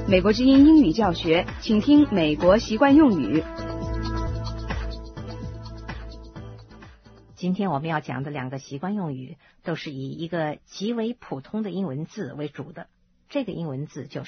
美国之音英语教学，请听美国习惯用语。 今天我们要讲的两个习惯用语都是以一个极为普通的英文字为主的，这个英文字就是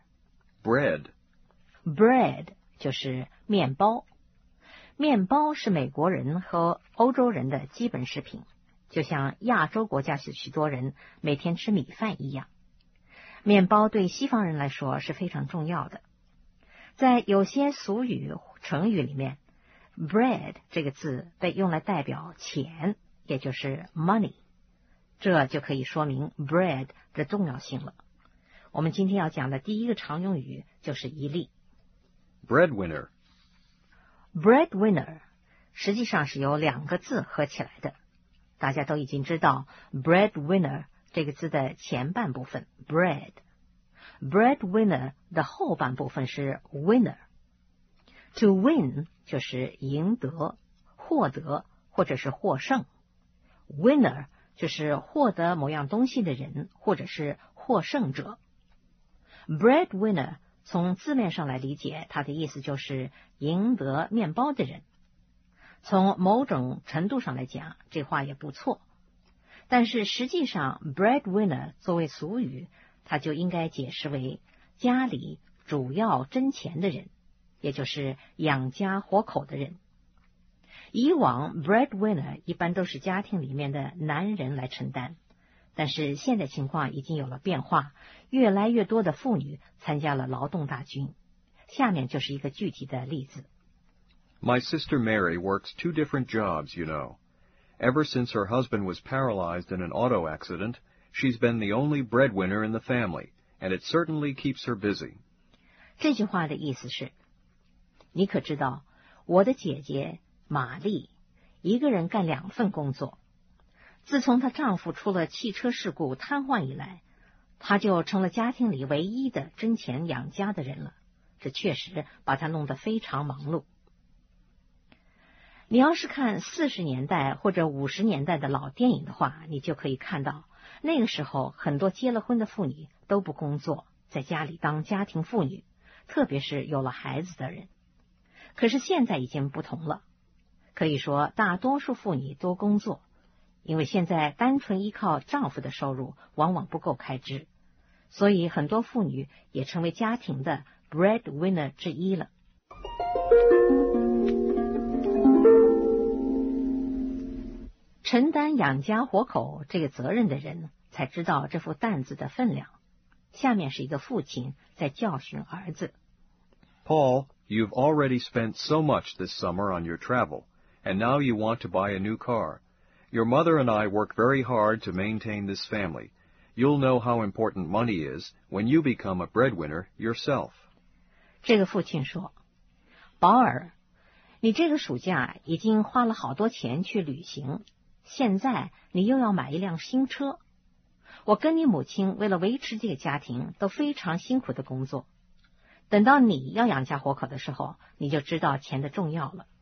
bread。bread 就是面包，面包是美国人和欧洲人的基本食品，就像亚洲国家许多人每天吃米饭一样。面包对西方人来说是非常重要的。在有些俗语、成语里面 bread 这个字被用来代表钱，也就是 money， 这就可以说明 bread 的重要性了。我们今天要讲的第一个常用语就是一例 breadwinner。 breadwinner 实际上是由两个字合起来的，大家都已经知道 breadwinner这个字的前半部分 breadwinner 的后半部分是 winner。 To win 就是赢得、获得或者是获胜， winner 就是获得某样东西的人或者是获胜者。 breadwinner 从字面上来理解，它的意思就是赢得面包的人。从某种程度上来讲，这话也不错，但是实际上 breadwinner 作为俗语，它就应该解释为家里主要挣钱的人，也就是养家活口的人。以往 breadwinner 一般都是家庭里面的男人来承担，但是现在情况已经有了变化，越来越多的妇女参加了劳动大军。下面就是一个具体的例子。 My sister Mary works 2 different jobs, you know. Ever since her husband was paralyzed in an auto accident, she's been the only breadwinner in the family, and it certainly keeps her busy. 这句话的意思是，你可知道，我的姐姐玛丽一个人干2份工作。自从她丈夫出了汽车事故瘫痪以来，她就成了家庭里唯一的挣钱养家的人了。这确实把她弄得非常忙碌。你要是看40年代或者50年代的老电影的话，你就可以看到，那个时候很多结了婚的妇女都不工作，在家里当家庭妇女，特别是有了孩子的人。可是现在已经不同了，可以说大多数妇女都工作，因为现在单纯依靠丈夫的收入往往不够开支，所以很多妇女也成为家庭的 breadwinner 之一了。承担养家活口这个责任的人才知道这副担子的分量。下面是一个父亲在教训儿子。 Paul, you've already spent so much this summer on your travel, and now you want to buy a new car. Your mother and I work very hard to maintain this family. You'll know how important money is when you become a breadwinner yourself. 这个父亲说，保尔，你这个暑假已经花了好多钱去旅行，现在你又要买一辆新车。我跟你母亲为了维持这个家庭都非常辛苦的工作，等到你要养家活口的时候，你就知道钱的重要了。